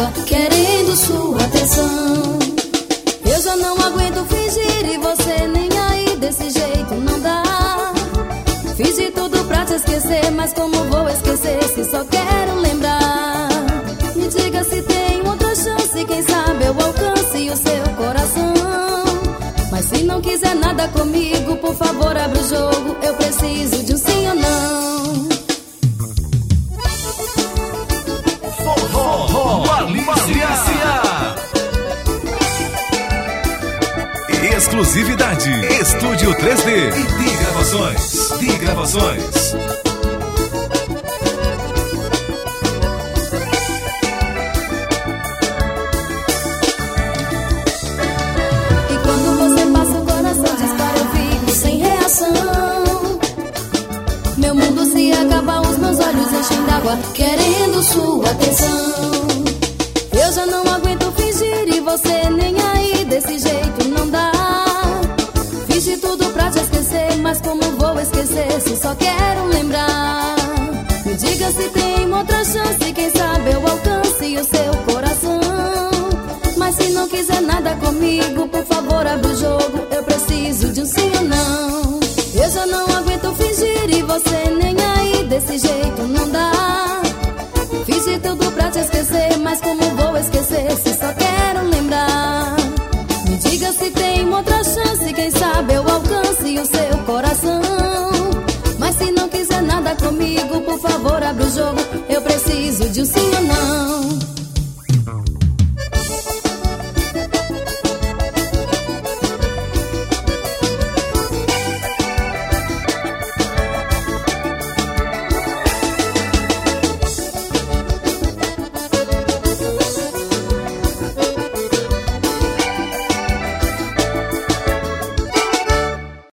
d'água, querendo sua atenção. Eu já não aguento fingir e você nem aí, desse jeito não dá. Fiz de tudo pra te esquecer, mas como vou esquecer se só quero lembrar? Me diga se tem outra chance, quem sabe eu alcance o seu coração. Mas se não quiser nada comigo, por favor abre o jogo, eu preciso de um sim ou não. Exclusividade Estúdio 3D e Gravações. E quando você passa o coração dispara, eu fico sem reação. Meu mundo se acaba, os meus olhos enchem d'água, querendo sua atenção. Eu já não aguento fingir e você nem aí, desse jeito não dá. Fiz de tudo pra te esquecer, mas como vou esquecer se só quero lembrar? Me diga se tem outra chance, quem sabe eu alcance o seu coração. Mas se não quiser nada comigo, por favor abre o jogo, eu preciso de um sim ou não. Eu já não aguento fingir e você nem aí, desse jeito não dá. Fiz de tudo pra te esquecer, mas como vou esquecer se só quero lembrar? Me diga se tem outra chance, quem sabe eu alcance o seu coração. Mas se não quiser nada comigo, por favor abre o jogo, eu preciso de um sim ou não.